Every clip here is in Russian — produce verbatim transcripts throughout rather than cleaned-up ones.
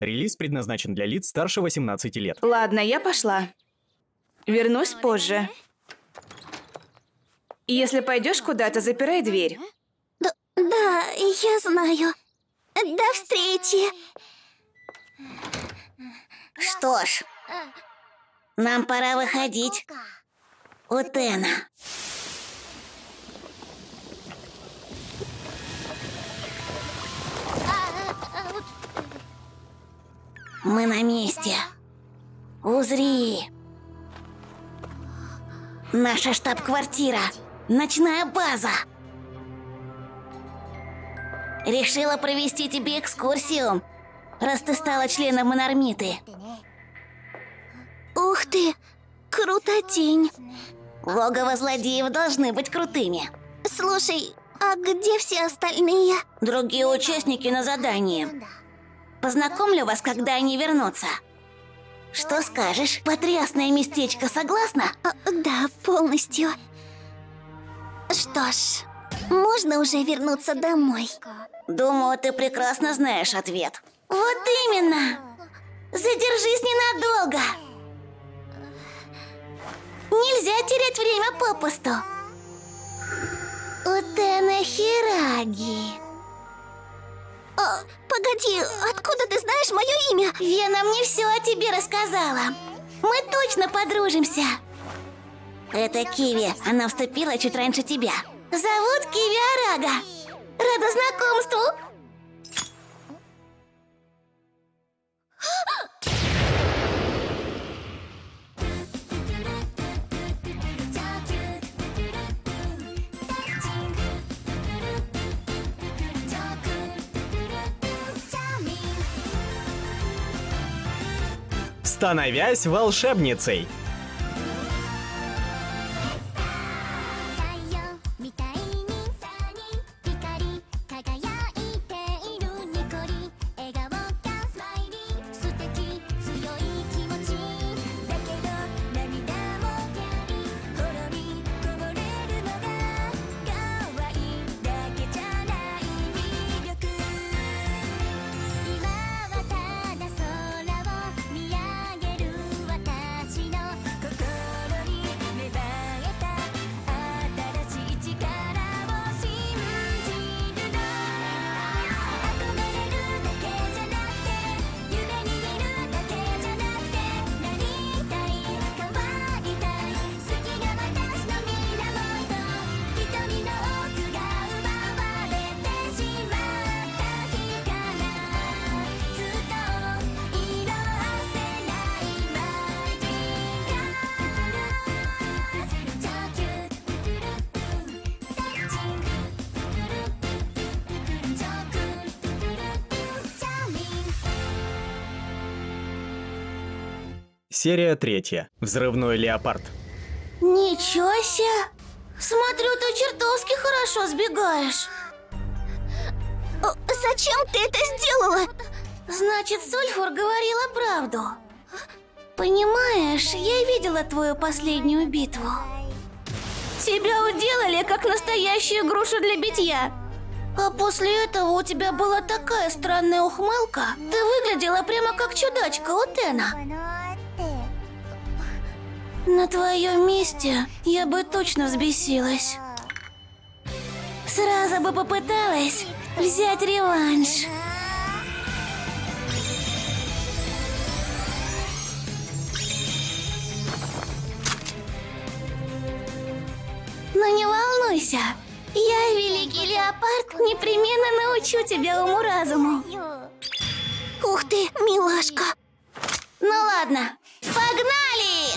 Релиз предназначен для лиц старше восемнадцати лет. Ладно, я пошла. Вернусь позже. Если пойдешь куда-то, запирай дверь. Да, да, я знаю. До встречи. Что ж, нам пора выходить. Утена. Мы на месте. Узри. Наша штаб-квартира. Ночная база. Решила провести тебе экскурсию, раз ты стала членом Монармиты. Ух ты, крутотень. Логово злодеев должны быть крутыми. Слушай, а где все остальные? Другие участники на задании. Познакомлю вас, когда они вернутся. Что скажешь? Потрясное местечко, согласна? А, да, полностью. Что ж, можно уже вернуться домой? Думаю, ты прекрасно знаешь ответ. Вот именно! Задержись ненадолго! Нельзя терять время попусту. Утена Хираги. О, погоди, откуда ты знаешь мое имя? Вена мне все о тебе рассказала. Мы точно подружимся. Это Киви, она вступила чуть раньше тебя. Зовут Киви Арага. Рада знакомству. Становясь волшебницей. Серия третья. Взрывной леопард. Ничего себе! Смотрю, ты чертовски хорошо сбегаешь. О, зачем ты это сделала? Значит, Сульфур говорила правду. Понимаешь, я видела твою последнюю битву. Тебя уделали, как настоящую грушу для битья. А после этого у тебя была такая странная ухмылка. Ты выглядела прямо как чудачка Утена. На твоем месте я бы точно взбесилась. Сразу бы попыталась взять реванш. Но не волнуйся, я, великий леопард, непременно научу тебя уму-разуму. Ух ты, милашка. Ну ладно, погнали!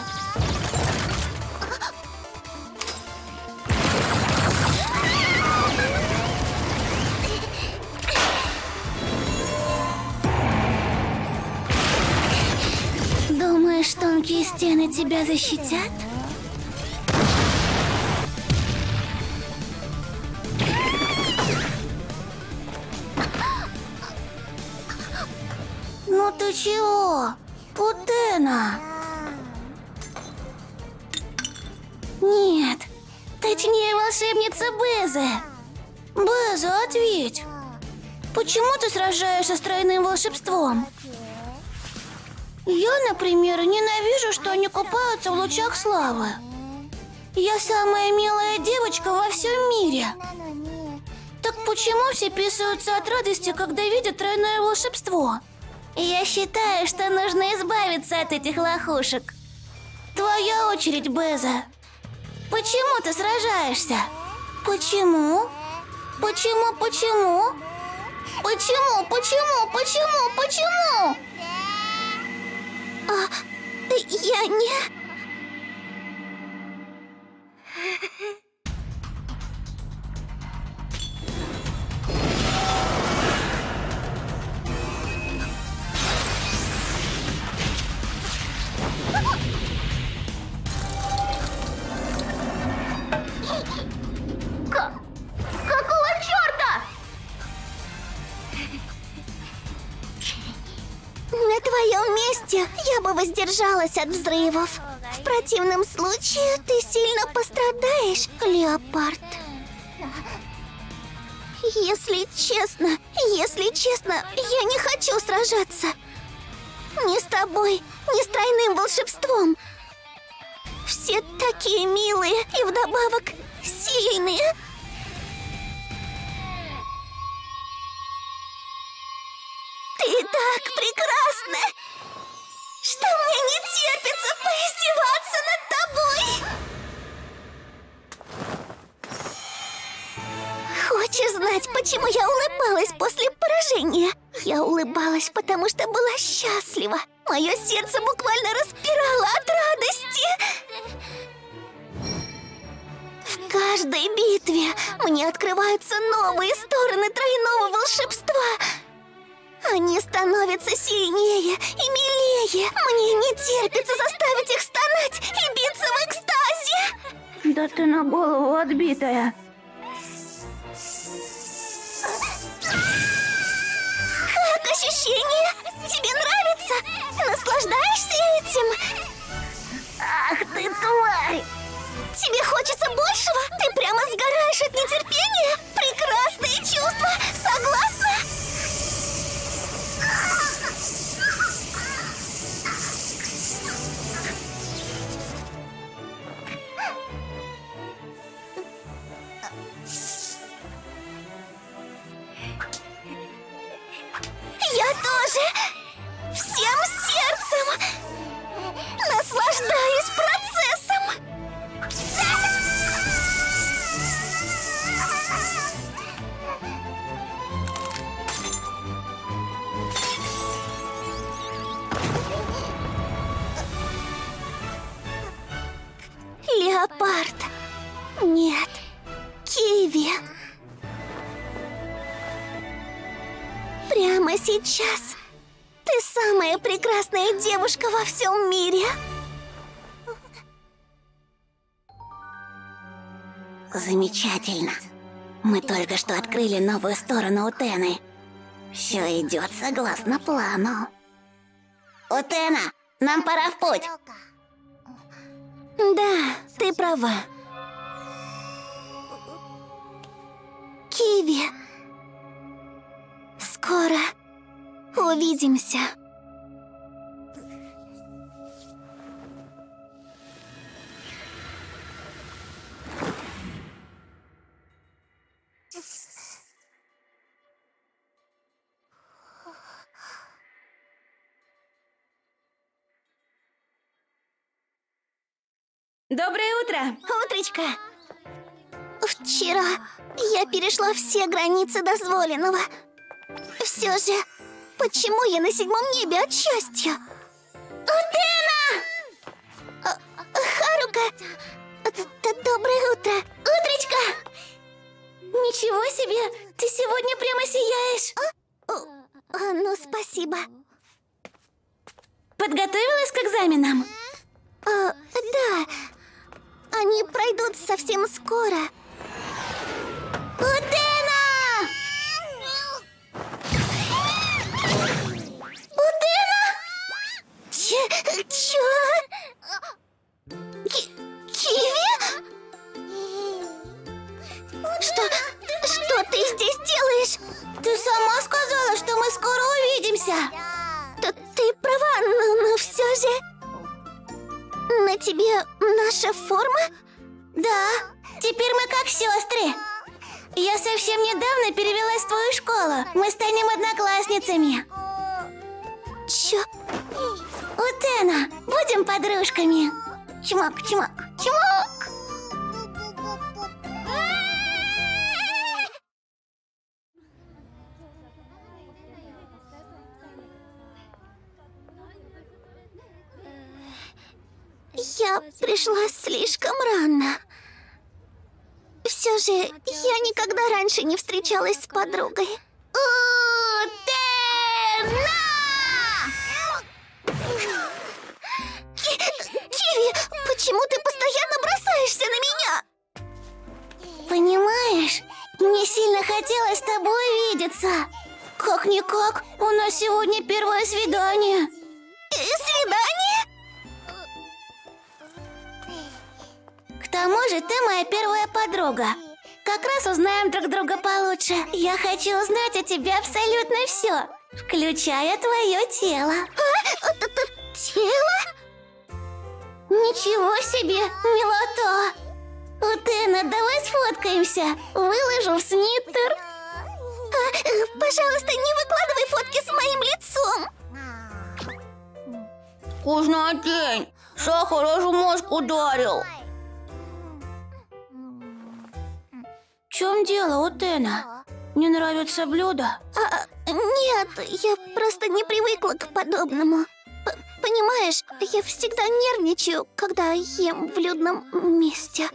Думаешь, тонкие стены тебя защитят? Ну ты чего, Утена? Нет, точнее волшебница Безе. Безе, ответь. Почему ты сражаешься с тройным волшебством? Я, например, ненавижу, что они купаются в лучах славы. Я самая милая девочка во всем мире. Так почему все писаются от радости, когда видят тройное волшебство? Я считаю, что нужно избавиться от этих лохушек. Твоя очередь, Беза. Почему ты сражаешься? Почему? Почему, почему? Почему, почему, почему, почему? А, я не... Какого черта? На твоем месте я бы воздержалась от взрывов. В противном случае ты сильно пострадаешь, Леопард. Если честно, если честно, я не хочу сражаться. Ни с тобой, ни с тройным волшебством. Все такие милые и вдобавок сильные. Ты так прекрасна, что мне не терпится поиздеваться над тобой. Хочешь знать, почему я улыбалась после поражения? Я улыбалась, потому что была счастлива. Мое сердце буквально распирало от радости. В каждой битве мне открываются новые стороны тройного волшебства. Они становятся сильнее и милее. Мне не терпится заставить их стонать и биться в экстазе. Да ты на голову отбитая. Как ощущение? Тебе нравится? Наслаждаешься этим? Ах ты тварь! Тебе хочется большего? Ты прямо сгораешь от нетерпения? Прекрасные чувства, согласна? Я тоже всем сердцем наслаждаюсь процессом. Леопард. Нет. Киви. Прямо сейчас ты самая прекрасная девушка во всем мире. Замечательно. Мы только что открыли новую сторону Утены. Все идет согласно плану. Утена, нам пора в путь. Да, ты права. Киви. Скоро увидимся. Доброе утро! Утречка! Вчера я перешла все границы дозволенного. Все же, почему я на седьмом небе от счастья? Утена! А, Харука! Доброе утро! Утречка! Ничего себе! Ты сегодня прямо сияешь! А? А, ну, спасибо. Подготовилась к экзаменам? А, да. Они пройдут совсем скоро. Утена! Утена? Ч... Чё? Ки... Киви? Что... Что ты здесь делаешь? Ты сама сказала, что мы скоро увидимся. Т ты права, но, но же... На тебе наша форма? Да, теперь мы как сестры. Я совсем недавно перевелась в твою школу. Мы станем одноклассницами. Чё? Утена, будем подружками. Чмок, чмок, чмок. Я пришла слишком рано. Все же я никогда раньше не встречалась с подругой. Утена! Киви, почему ты постоянно бросаешься на меня? Понимаешь, мне сильно хотелось с тобой увидеться. Как-никак, у нас сегодня первое свидание. Свидание? К тому же ты моя первая подруга. Как раз узнаем друг друга получше. Я хочу узнать о тебе абсолютно все, включая твое тело. А? Тело? Ничего себе, милота! Утена, давай сфоткаемся. Выложу в Сниттер. А, пожалуйста, не выкладывай фотки с моим лицом. Вкуснотень! Сахар аж мозг ударил. В чем дело, Утена? Не нравится блюдо? А, нет, я просто не привыкла к подобному. П- понимаешь, я всегда нервничаю, когда ем в людном месте.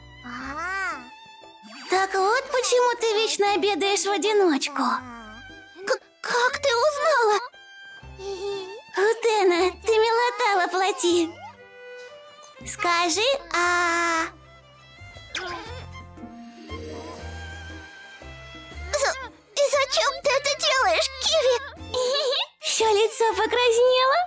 Так вот почему ты вечно обедаешь в одиночку. К- как ты узнала? Утена, ты милота воплоти. Скажи, а... И зачем ты это делаешь, Киви? Все лицо покраснело?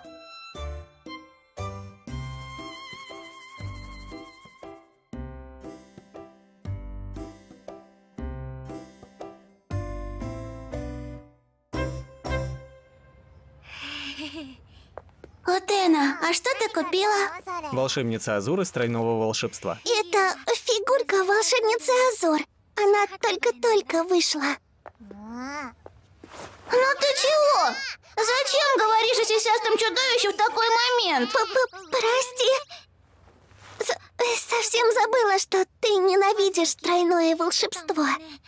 Утена, а что ты купила? Волшебница Азур из тройного волшебства. Это фигурка волшебницы Азур. Она только-только вышла. Ну ты чего? Зачем говоришь о сисястом чудовище в такой момент? Прости. С Совсем забыла, что ты ненавидишь тройное волшебство.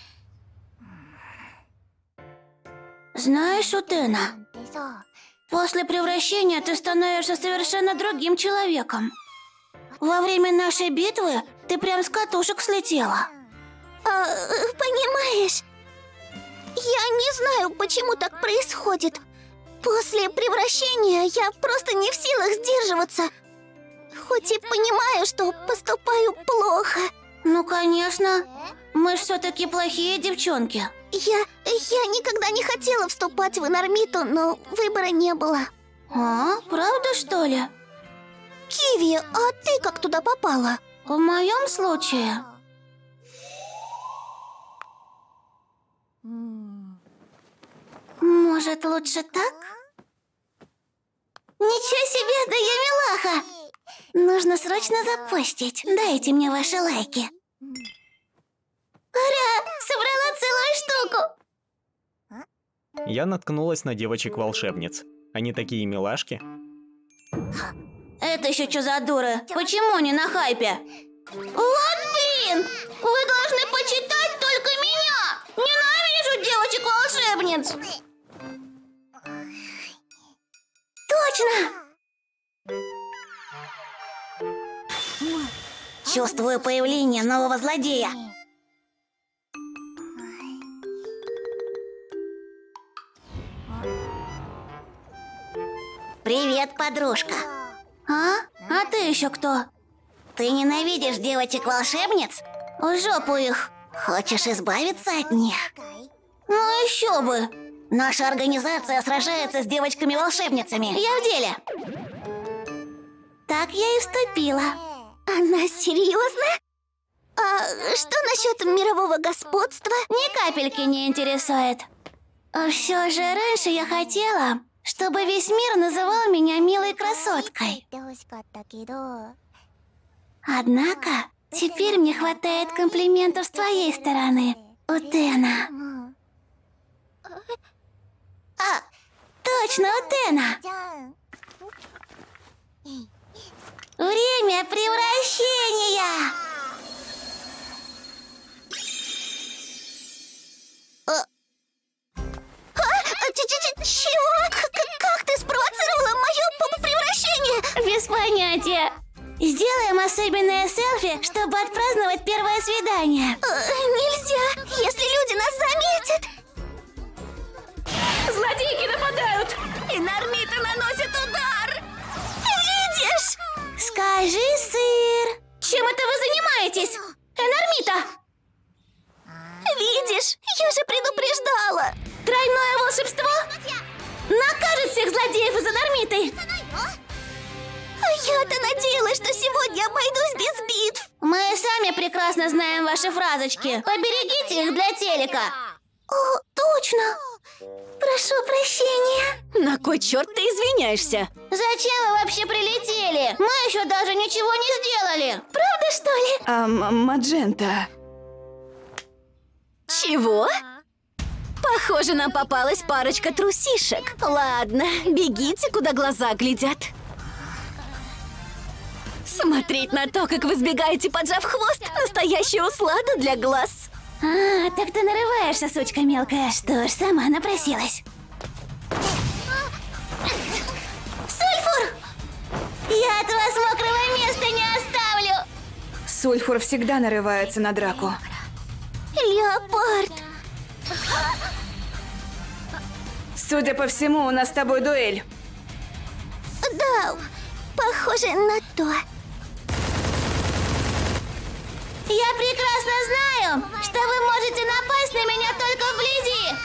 Знаешь, Утена, после превращения ты становишься совершенно другим человеком. Во время нашей битвы ты прям с катушек слетела. А, понимаешь, я не знаю, почему так происходит. После превращения я просто не в силах сдерживаться. Хоть и понимаю, что поступаю плохо. Ну, конечно. Мы ж все-таки плохие девчонки. Я... я никогда не хотела вступать в Инормиту, но выбора не было. А, правда, что ли? Киви, а ты как туда попала? В моем случае... Может, лучше так? Ничего себе, да я милаха! Нужно срочно запостить. Дайте мне ваши лайки. Ура! Собрала целую штуку! Я наткнулась на девочек-волшебниц. Они такие милашки. Это еще что за дуры? Почему не на хайпе? Вот блин! Вы должны почитать только меня! Ненавижу девочек-волшебниц! Точно! Чувствую появление нового злодея. Привет, подружка. А? А ты еще кто? Ты ненавидишь девочек-волшебниц? В жопу их. Хочешь избавиться от них? Ну еще бы. Наша организация сражается с девочками-волшебницами. Я в деле. Так я и вступила. Она серьезно? А что насчет мирового господства? Ни капельки не интересует. Все же раньше я хотела, чтобы весь мир называл меня милой красоткой. красоткой. Однако, теперь мне хватает комплиментов с твоей стороны, Утена. А, точно, Утена. Время превращения! Чего? Как ты спровоцировала мое превращение? Без понятия. Сделаем особенное селфи, чтобы отпраздновать первое свидание. Нельзя, если люди нас заметят. Злодейки нападают! И Нормита наносит удар. Видишь? Скажи, сыр. Чем это вы занимаетесь? Энормита! Видишь, я же предупреждала. Тройное волшебство накажет всех злодеев из Энормиты. А я-то надеялась, что сегодня обойдусь без битв. Мы сами прекрасно знаем ваши фразочки. Поберегите их для телека. О, точно. Прошу прощения. На кой черт ты извиняешься? Зачем вы вообще прилетели? Мы еще даже ничего не сделали. Правда, что ли? А, Маджента. Чего? Похоже, нам попалась парочка трусишек. Ладно, бегите, куда глаза глядят. Смотреть на то, как вы сбегаете, поджав хвост, настоящая услада для глаз. А, так ты нарываешься, сучка мелкая. Что ж, сама напросилась. Сульфур! Я от вас мокрого места не оставлю. Сульфур всегда нарывается на драку. Леопард! Судя по всему, у нас с тобой дуэль. Да, похоже на то. Я прекрасно знаю, что вы можете напасть на меня только вблизи.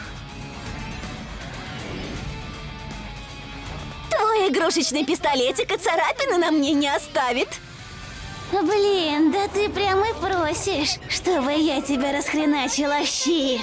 Твой игрушечный пистолетик и царапины на мне не оставит. Блин, да ты прямо и просишь, чтобы я тебя расхреначила в щи.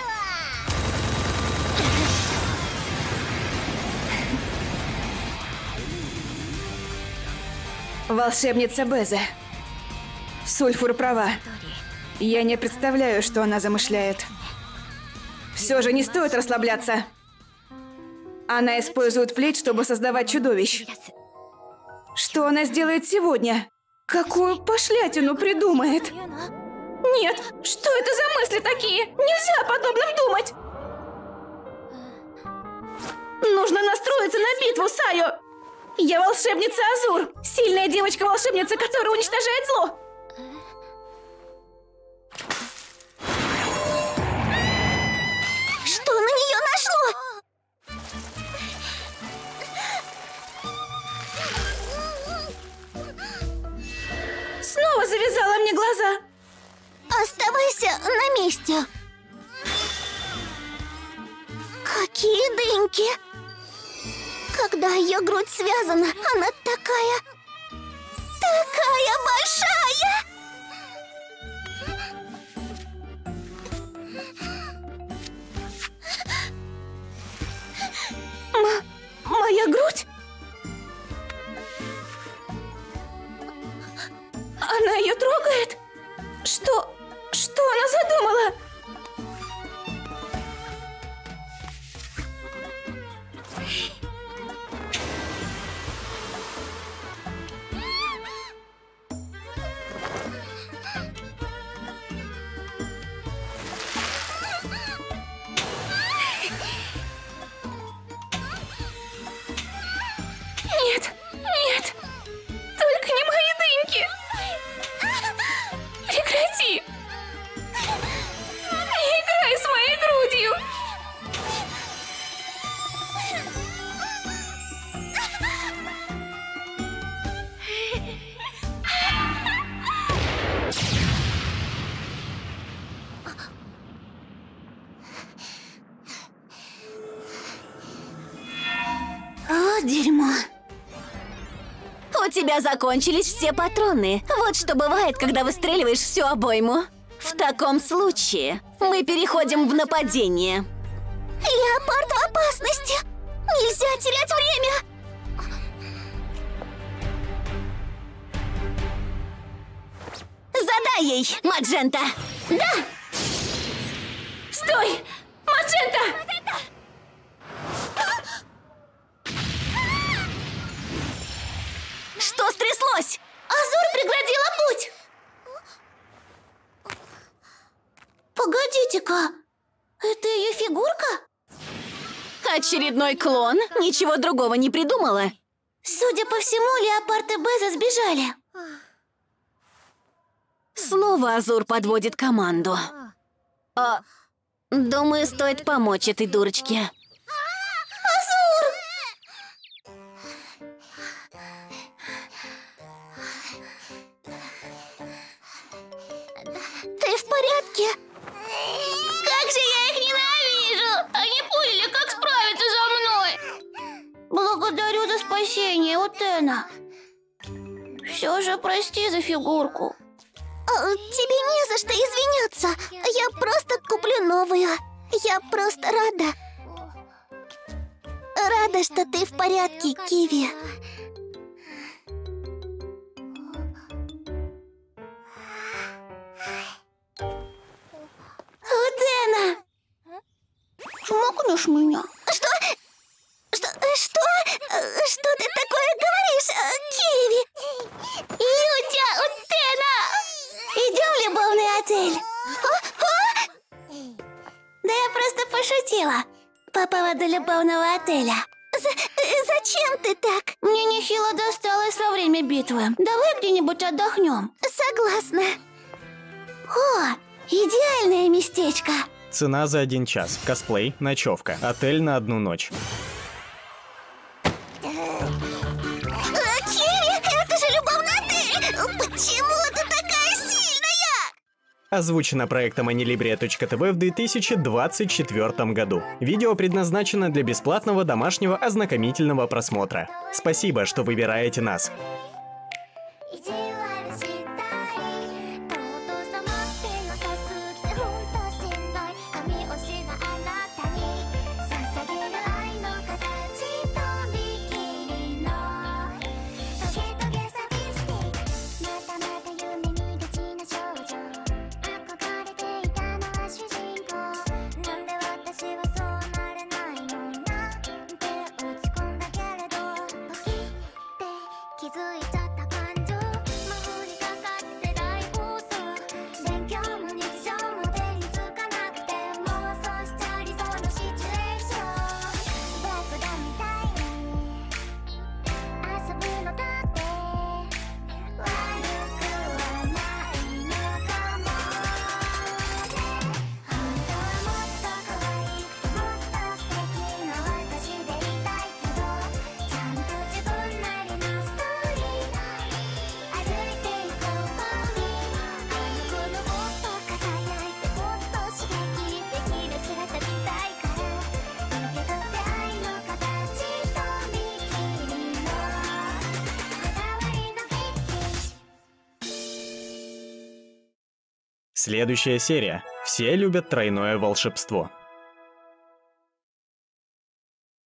Волшебница Безе. Сульфур права. Я не представляю, что она замышляет. Все же не стоит расслабляться. Она использует плеть, чтобы создавать чудовищ. Что она сделает сегодня? Какую пошлятину придумает? Нет, что это за мысли такие? Нельзя о подобном думать! Нужно настроиться на битву, Сайо! Я волшебница Азур, сильная девочка-волшебница, которая уничтожает зло. Что на нее нашло? Снова завязала мне глаза. Оставайся на месте. Какие дыньки! Когда ее грудь связана, она такая... такая большая! М- моя грудь? Она ее трогает? Что... что она задумала? Нет, нет, только не мои дыньки. Прекрати. Не играй с моей грудью. О, дерьмо. У тебя закончились все патроны. Вот что бывает, когда выстреливаешь всю обойму. В таком случае мы переходим в нападение. Леопард в опасности. Нельзя терять время. Задай ей, Маджента! Да! Стой! Маджента! Что стряслось? Азур преградила путь! Погодите-ка, это ее фигурка? Очередной клон? Ничего другого не придумала? Судя по всему, Леопард и Беза сбежали. Снова Азур подводит команду. А, думаю, стоит помочь этой дурочке. Азур! Ты в порядке? Как же я их ненавижу! Они поняли, как справиться со мной! Благодарю за спасение, Утена. Все же прости за фигурку. Тебе не за что извиняться. Я просто куплю новую. Я просто рада. Рада, что ты в порядке, Киви. Утена! Чмокнешь меня? Что? Что? Что? Что ты такое говоришь, Киви? Ютя, Утена! Идем в любовный отель. А? А? Да я просто пошутила по поводу любовного отеля. З зачем ты так? Мне нехило досталось во время битвы. Давай где-нибудь отдохнем. Согласна. О, идеальное местечко. Цена за один час. Косплей, ночевка. Отель на одну ночь. Киви, это же любовный отель! Почему ты такая сильная? Озвучено проектом анилибрия точка тэ вэ в две тысячи двадцать четвёртом году. Видео предназначено для бесплатного домашнего ознакомительного просмотра. Спасибо, что выбираете нас. Следующая серия. Все любят тройное волшебство.